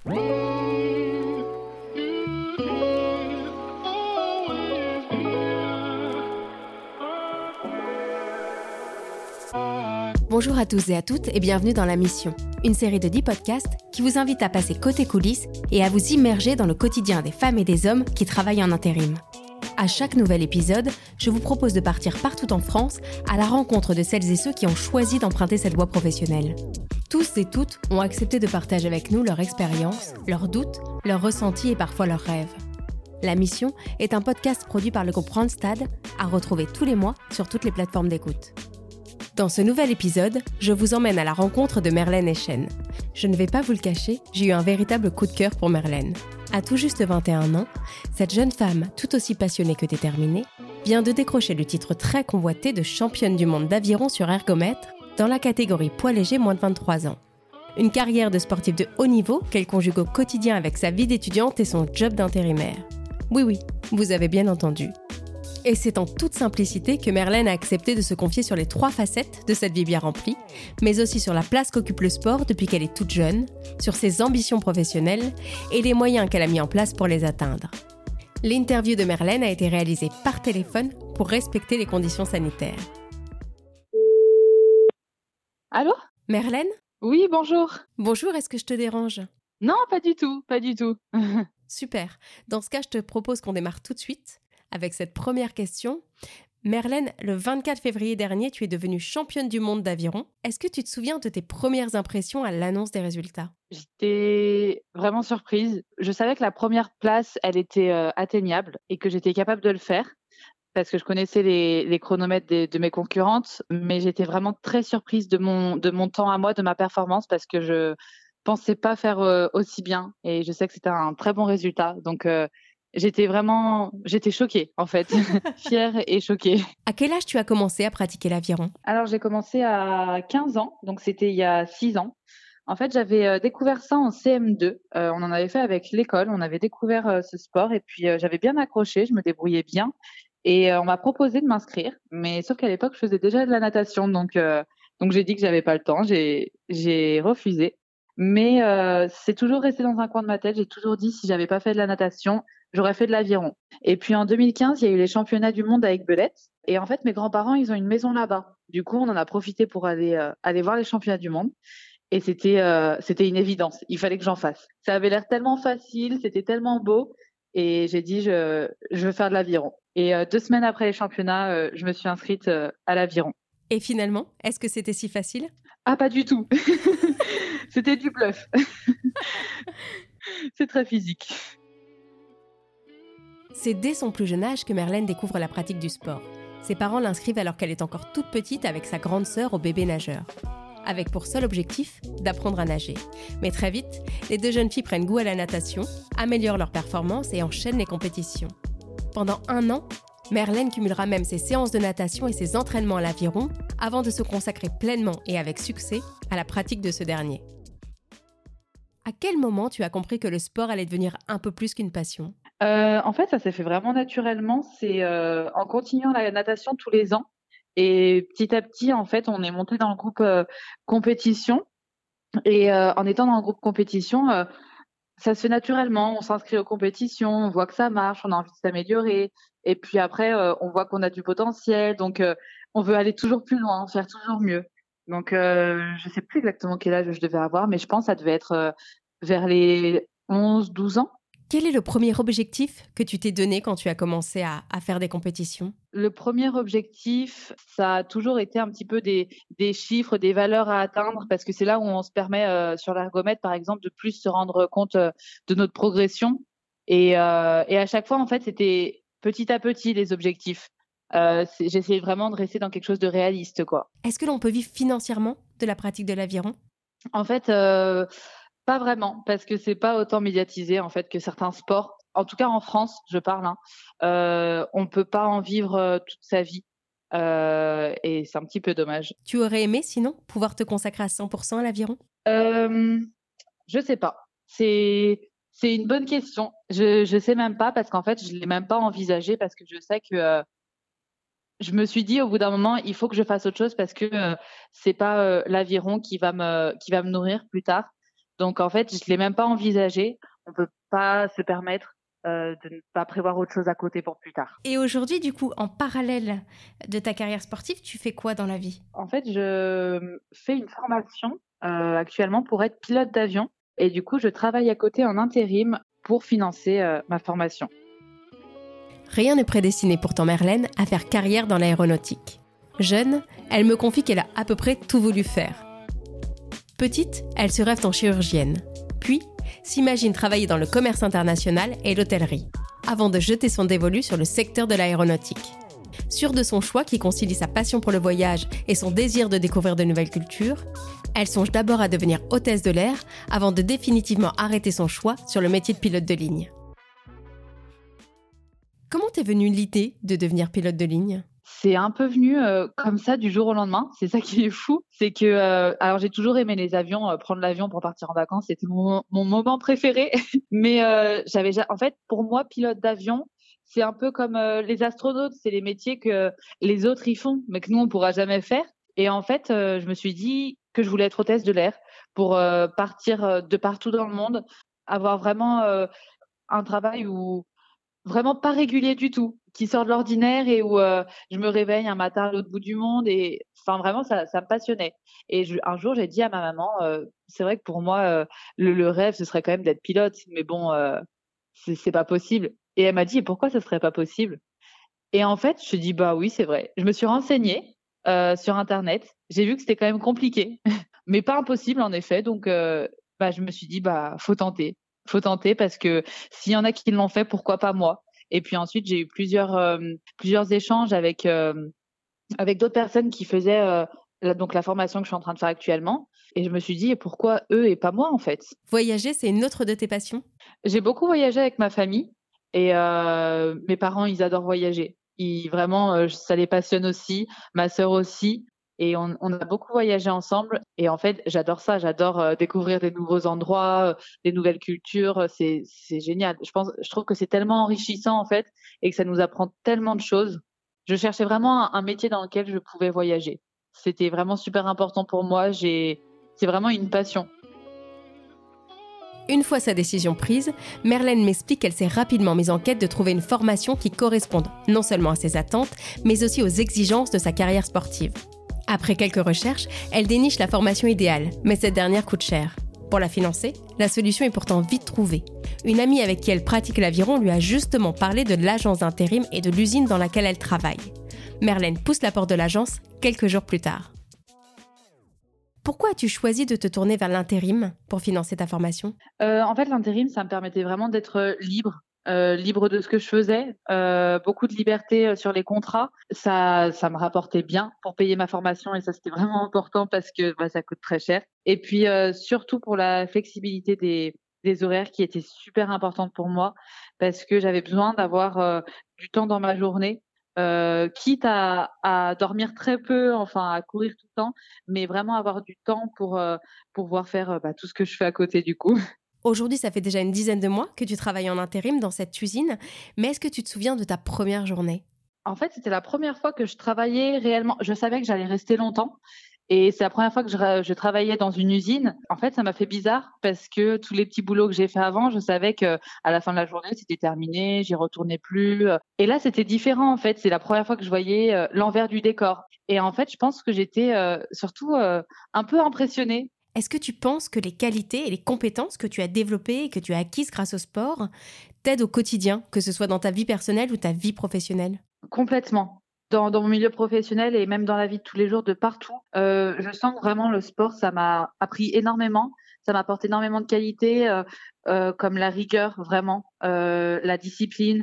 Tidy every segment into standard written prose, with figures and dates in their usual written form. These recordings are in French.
Bonjour à tous et à toutes et bienvenue dans La Mission, une série de 10 podcasts qui vous invite à passer côté coulisses et à vous immerger dans le quotidien des femmes et des hommes qui travaillent en intérim. À chaque nouvel épisode, je vous propose de partir partout en France à la rencontre de celles et ceux qui ont choisi d'emprunter cette voie professionnelle. Tous et toutes ont accepté de partager avec nous leur expérience, leurs doutes, leurs ressentis et parfois leurs rêves. La Mission est un podcast produit par le groupe Randstad, à retrouver tous les mois sur toutes les plateformes d'écoute. Dans ce nouvel épisode, je vous emmène à la rencontre de Merlène Eschen. Je ne vais pas vous le cacher, j'ai eu un véritable coup de cœur pour Merlène. À tout juste 21 ans, cette jeune femme, tout aussi passionnée que déterminée, vient de décrocher le titre très convoité de championne du monde d'aviron sur ergomètre dans la catégorie poids léger moins de 23 ans. Une carrière de sportive de haut niveau qu'elle conjugue au quotidien avec sa vie d'étudiante et son job d'intérimaire. Oui, vous avez bien entendu. Et c'est en toute simplicité que Merlène a accepté de se confier sur les 3 facettes de cette vie bien remplie, mais aussi sur la place qu'occupe le sport depuis qu'elle est toute jeune, sur ses ambitions professionnelles et les moyens qu'elle a mis en place pour les atteindre. L'interview de Merlène a été réalisée par téléphone pour respecter les conditions sanitaires. Allô ? Merlène ? Oui, bonjour. Bonjour, est-ce que je te dérange ? Non, pas du tout. Super. Dans ce cas, je te propose qu'on démarre tout de suite avec cette première question. Merlène, le 24 février dernier, tu es devenue championne du monde d'aviron. Est-ce que tu te souviens de tes premières impressions à l'annonce des résultats ? J'étais vraiment surprise. Je savais que la première place, elle était atteignable et que j'étais capable de le faire parce que je connaissais les chronomètres de mes concurrentes, mais j'étais vraiment très surprise de mon temps à moi, de ma performance, parce que je pensais pas faire aussi bien et je sais que c'était un très bon résultat. Donc, j'étais choquée en fait, fière et choquée. À quel âge tu as commencé à pratiquer l'aviron ? Alors j'ai commencé à 15 ans, donc c'était il y a 6 ans. En fait, j'avais découvert ça en CM2. On en avait fait avec l'école, on avait découvert ce sport et puis j'avais bien accroché, je me débrouillais bien et on m'a proposé de m'inscrire, mais sauf qu'à l'époque je faisais déjà de la natation, donc j'ai dit que j'avais pas le temps, j'ai refusé. Mais c'est toujours resté dans un coin de ma tête. J'ai toujours dit si j'avais pas fait de la natation, j'aurais fait de l'aviron. Et puis en 2015, il y a eu les championnats du monde avec Belette. Et en fait, mes grands-parents, ils ont une maison là-bas. Du coup, on en a profité pour aller voir les championnats du monde. Et c'était une évidence. Il fallait que j'en fasse. Ça avait l'air tellement facile, c'était tellement beau. Et j'ai dit, je veux faire de l'aviron. Et 2 semaines après les championnats, je me suis inscrite à l'aviron. Et finalement, est-ce que c'était si facile ? Ah, pas du tout. C'était du bluff. C'est très physique. C'est dès son plus jeune âge que Merlène découvre la pratique du sport. Ses parents l'inscrivent alors qu'elle est encore toute petite avec sa grande sœur au bébé nageur, avec pour seul objectif d'apprendre à nager. Mais très vite, les 2 jeunes filles prennent goût à la natation, améliorent leur performance et enchaînent les compétitions. Pendant 1 an, Merlène cumulera même ses séances de natation et ses entraînements à l'aviron avant de se consacrer pleinement et avec succès à la pratique de ce dernier. À quel moment tu as compris que le sport allait devenir un peu plus qu'une passion ? En fait, ça s'est fait vraiment naturellement. C'est en continuant la natation tous les ans. Et petit à petit, en fait, on est monté dans le groupe compétition. Et en étant dans le groupe compétition, ça se fait naturellement. On s'inscrit aux compétitions, on voit que ça marche, on a envie de s'améliorer. Et puis après, on voit qu'on a du potentiel. Donc, on veut aller toujours plus loin, faire toujours mieux. Donc, je sais plus exactement quel âge je devais avoir, mais je pense que ça devait être vers les 11-12 ans. Quel est le premier objectif que tu t'es donné quand tu as commencé à faire des compétitions ? Le premier objectif, ça a toujours été un petit peu des chiffres, des valeurs à atteindre, parce que c'est là où on se permet, sur l'ergomètre, par exemple, de plus se rendre compte de notre progression. Et à chaque fois, en fait, c'était petit à petit les objectifs. J'essayais vraiment de rester dans quelque chose de réaliste, quoi. Est-ce que l'on peut vivre financièrement de la pratique de l'aviron ? En fait, pas vraiment, parce que c'est pas autant médiatisé en fait que certains sports. En tout cas en France, je parle. On peut pas en vivre toute sa vie, et c'est un petit peu dommage. Tu aurais aimé sinon pouvoir te consacrer à 100% à l'aviron ? Je sais pas. C'est une bonne question. Je sais même pas parce qu'en fait je l'ai même pas envisagé parce que je sais que je me suis dit au bout d'un moment, il faut que je fasse autre chose parce que c'est pas l'aviron qui va me nourrir plus tard. Donc en fait, je l'ai même pas envisagé. On peut pas se permettre de ne pas prévoir autre chose à côté pour plus tard. Et aujourd'hui, du coup, en parallèle de ta carrière sportive, tu fais quoi dans la vie? En fait, je fais une formation actuellement pour être pilote d'avion et du coup, je travaille à côté en intérim pour financer ma formation. Rien n'est prédestiné pourtant Merlène à faire carrière dans l'aéronautique. Jeune, elle me confie qu'elle a à peu près tout voulu faire. Petite, elle se rêve en chirurgienne. Puis, s'imagine travailler dans le commerce international et l'hôtellerie, avant de jeter son dévolu sur le secteur de l'aéronautique. Sûre de son choix qui concilie sa passion pour le voyage et son désir de découvrir de nouvelles cultures, elle songe d'abord à devenir hôtesse de l'air avant de définitivement arrêter son choix sur le métier de pilote de ligne. Comment t'est venue l'idée de devenir pilote de ligne ? C'est un peu venu comme ça du jour au lendemain. C'est ça qui est fou. C'est que, alors j'ai toujours aimé les avions, prendre l'avion pour partir en vacances, c'était mon moment préféré. Mais en fait, pour moi, pilote d'avion, c'est un peu comme les astronautes. C'est les métiers que les autres y font, mais que nous, on pourra jamais faire. Et en fait, je me suis dit que je voulais être hôtesse de l'air pour partir de partout dans le monde, avoir vraiment un travail où vraiment pas régulier du tout, qui sort de l'ordinaire et où je me réveille un matin à l'autre bout du monde et enfin vraiment ça me passionnait. Et un jour j'ai dit à ma maman, c'est vrai que pour moi le rêve ce serait quand même d'être pilote, mais bon c'est pas possible. Et elle m'a dit et pourquoi ça serait pas possible? Et en fait je dis bah oui c'est vrai. Je me suis renseignée sur internet, j'ai vu que c'était quand même compliqué, mais pas impossible en effet. Donc je me suis dit bah faut tenter parce que s'il y en a qui l'ont fait, pourquoi pas moi? Et puis ensuite, j'ai eu plusieurs échanges avec d'autres personnes qui faisaient donc la formation que je suis en train de faire actuellement. Et je me suis dit, et pourquoi eux et pas moi en fait? Voyager, c'est une autre de tes passions ? J'ai beaucoup voyagé avec ma famille et mes parents, ils adorent voyager. Vraiment, ça les passionne aussi, ma sœur aussi. Et on a beaucoup voyagé ensemble. Et en fait, j'adore ça. J'adore découvrir des nouveaux endroits, des nouvelles cultures. C'est génial. Je trouve que c'est tellement enrichissant en fait et que ça nous apprend tellement de choses. Je cherchais vraiment un métier dans lequel je pouvais voyager. C'était vraiment super important pour moi. C'est vraiment une passion. Une fois sa décision prise, Merlène m'explique qu'elle s'est rapidement mise en quête de trouver une formation qui corresponde non seulement à ses attentes, mais aussi aux exigences de sa carrière sportive. Après quelques recherches, elle déniche la formation idéale, mais cette dernière coûte cher. Pour la financer, la solution est pourtant vite trouvée. Une amie avec qui elle pratique l'aviron lui a justement parlé de l'agence d'intérim et de l'usine dans laquelle elle travaille. Merlène pousse la porte de l'agence quelques jours plus tard. Pourquoi as-tu choisi de te tourner vers l'intérim pour financer ta formation ? En fait, l'intérim, ça me permettait vraiment d'être libre. Libre de ce que je faisais, beaucoup de liberté sur les contrats. Ça me rapportait bien pour payer ma formation et ça, c'était vraiment important parce que ça coûte très cher. Et puis, surtout pour la flexibilité des horaires qui était super importante pour moi parce que j'avais besoin d'avoir du temps dans ma journée, quitte à dormir très peu, enfin à courir tout le temps, mais vraiment avoir du temps pour pouvoir faire tout ce que je fais à côté du coup. Aujourd'hui, ça fait déjà une dizaine de mois que tu travailles en intérim dans cette usine, mais est-ce que tu te souviens de ta première journée ? En fait, c'était la première fois que je travaillais réellement. Je savais que j'allais rester longtemps et c'est la première fois que je travaillais dans une usine. En fait, ça m'a fait bizarre parce que tous les petits boulots que j'ai fait avant, je savais qu'à la fin de la journée, c'était terminé, j'y retournais plus. Et là, c'était différent en fait. C'est la première fois que je voyais l'envers du décor. Et en fait, je pense que j'étais surtout un peu impressionnée. Est-ce que tu penses que les qualités et les compétences que tu as développées et que tu as acquises grâce au sport t'aident au quotidien, que ce soit dans ta vie personnelle ou ta vie professionnelle ? Complètement. Dans mon milieu professionnel et même dans la vie de tous les jours, de partout, je sens que vraiment le sport, ça m'a appris énormément, ça m'apporte énormément de qualités, comme la rigueur, vraiment, la discipline,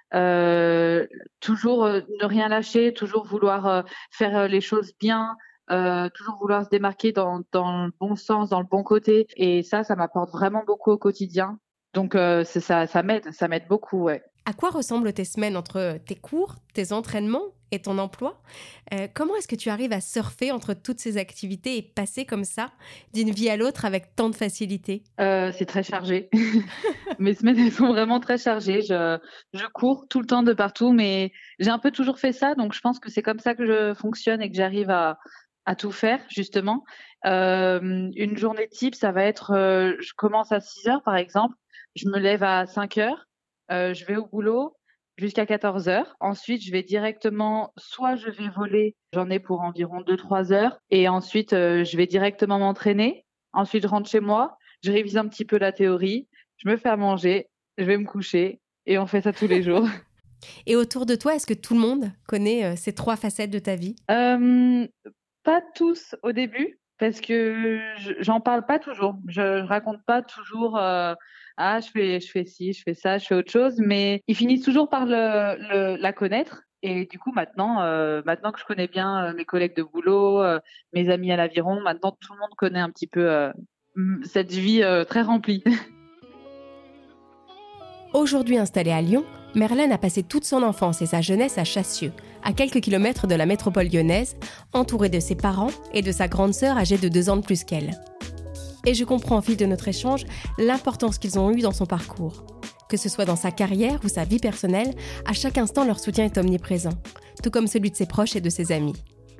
toujours ne rien lâcher, toujours vouloir faire les choses bien, toujours vouloir se démarquer dans le bon sens, dans le bon côté. Et ça m'apporte vraiment beaucoup au quotidien. Donc ça m'aide beaucoup, ouais. À quoi ressemblent tes semaines entre tes cours, tes entraînements et ton emploi ? Comment est-ce que tu arrives à surfer entre toutes ces activités et passer comme ça d'une vie à l'autre avec tant de facilité ? C'est très chargé. Mes semaines, elles sont vraiment très chargées. Je cours tout le temps de partout, mais j'ai un peu toujours fait ça, donc je pense que c'est comme ça que je fonctionne et que j'arrive à tout faire, justement. Une journée type, ça va être, je commence à 6 heures par exemple, je me lève à 5 heures, je vais au boulot jusqu'à 14 heures. Ensuite, je vais directement soit je vais voler, j'en ai pour environ 2-3 heures et ensuite, je vais directement m'entraîner. Ensuite, je rentre chez moi, je révise un petit peu la théorie, je me fais à manger, je vais me coucher et on fait ça tous les jours. Et autour de toi, est-ce que tout le monde connaît ces 3 facettes de ta vie? Pas tous au début, parce que j'en parle pas toujours. Je raconte pas toujours, «Ah je fais ci, je fais ça, je fais autre chose», mais ils finissent toujours par la connaître et du coup maintenant que je connais bien, mes collègues de boulot, mes amis à l'aviron, maintenant tout le monde connaît un petit peu, cette vie, très remplie. Aujourd'hui installée à Lyon, Merlène a passé toute son enfance et sa jeunesse à Chassieux, à quelques kilomètres de la métropole lyonnaise, entourée de ses parents et de sa grande sœur âgée de 2 ans de plus qu'elle. Et je comprends au fil de notre échange l'importance qu'ils ont eue dans son parcours. Que ce soit dans sa carrière ou sa vie personnelle, à chaque instant leur soutien est omniprésent, tout comme celui de ses proches et de ses amis.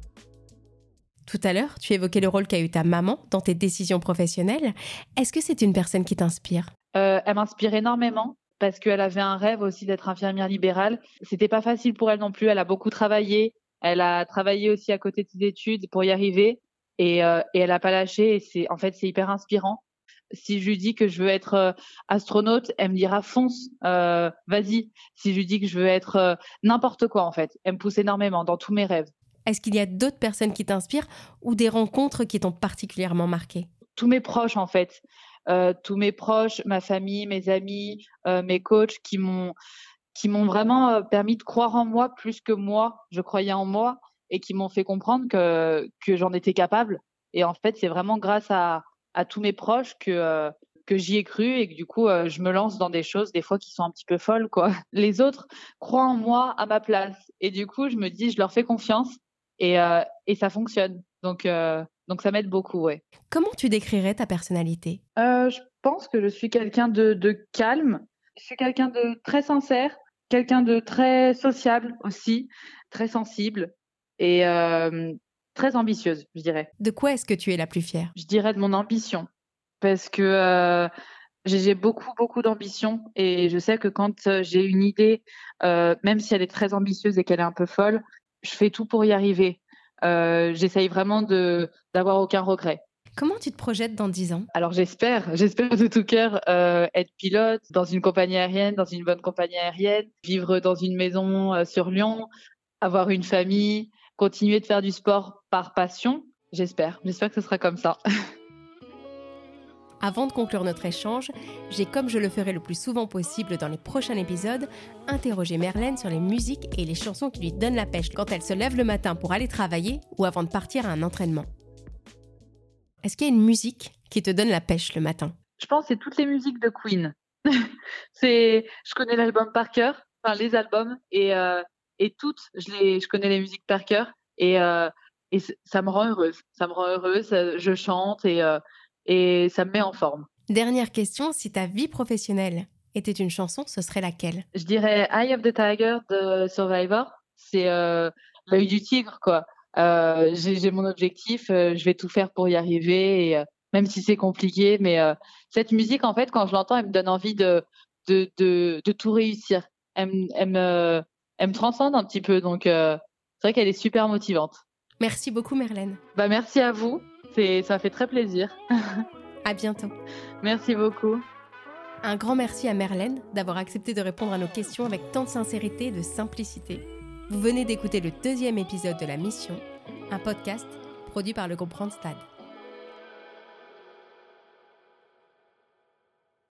Tout à l'heure, tu évoquais le rôle qu'a eu ta maman dans tes décisions professionnelles. Est-ce que c'est une personne qui t'inspire ? Elle m'inspire énormément parce qu'elle avait un rêve aussi d'être infirmière libérale. C'était pas facile pour elle non plus. Elle a beaucoup travaillé. Elle a travaillé aussi à côté de ses études pour y arriver et elle a pas lâché. Et c'est hyper inspirant. Si je lui dis que je veux être astronaute, elle me dira fonce, vas-y. Si je lui dis que je veux être n'importe quoi en fait, elle me pousse énormément dans tous mes rêves. Est-ce qu'il y a d'autres personnes qui t'inspirent ou des rencontres qui t'ont particulièrement marqué ? Tous mes proches en fait. Tous mes proches, ma famille, mes amis, mes coachs qui m'ont vraiment permis de croire en moi plus que moi, je croyais en moi et qui m'ont fait comprendre que j'en étais capable. Et en fait, c'est vraiment grâce à tous mes proches que j'y ai cru et que du coup, je me lance dans des choses des fois qui sont un petit peu folles, quoi. Les autres croient en moi à ma place et du coup, je me dis: «Je leur fais confiance» et ça fonctionne. Donc ça m'aide beaucoup, ouais. Comment tu décrirais ta personnalité ? Je pense que je suis quelqu'un de calme. Je suis quelqu'un de très sincère, quelqu'un de très sociable aussi, très sensible et très ambitieuse, je dirais. De quoi est-ce que tu es la plus fière ? Je dirais de mon ambition parce que, j'ai beaucoup, beaucoup d'ambition et je sais que quand, j'ai une idée, même si elle est très ambitieuse et qu'elle est un peu folle, je fais tout pour y arriver. J'essaye vraiment d'avoir aucun regret. Comment tu te projettes dans 10 ans ? Alors j'espère de tout cœur, être pilote dans une compagnie aérienne, dans une bonne compagnie aérienne, vivre dans une maison, sur Lyon, avoir une famille, continuer de faire du sport par passion. J'espère que ce sera comme ça. Avant de conclure notre échange, j'ai, comme je le ferai le plus souvent possible dans les prochains épisodes, interrogé Merlène sur les musiques et les chansons qui lui donnent la pêche quand elle se lève le matin pour aller travailler ou avant de partir à un entraînement. Est-ce qu'il y a une musique qui te donne la pêche le matin ? Je pense que c'est toutes les musiques de Queen. Je connais l'album par cœur, enfin les albums et toutes, je connais les musiques par cœur et ça me rend heureuse. Ça me rend heureuse, je chante et ça me met en forme. Dernière question, si ta vie professionnelle était une chanson, ce serait laquelle ? Je dirais Eye of the Tiger de Survivor. C'est l'œil du tigre, quoi. J'ai mon objectif, je vais tout faire pour y arriver et même si c'est compliqué, mais cette musique, en fait, quand je l'entends, elle me donne envie de tout réussir. Elle me transcende un petit peu, donc c'est vrai qu'elle est super motivante. Merci beaucoup Merlène. Merci à vous, ça fait très plaisir. À bientôt. Merci beaucoup. Un grand merci à Merlène d'avoir accepté de répondre à nos questions avec tant de sincérité et de simplicité. Vous venez d'écouter le 2e épisode de La Mission, un podcast produit par le groupe Randstad.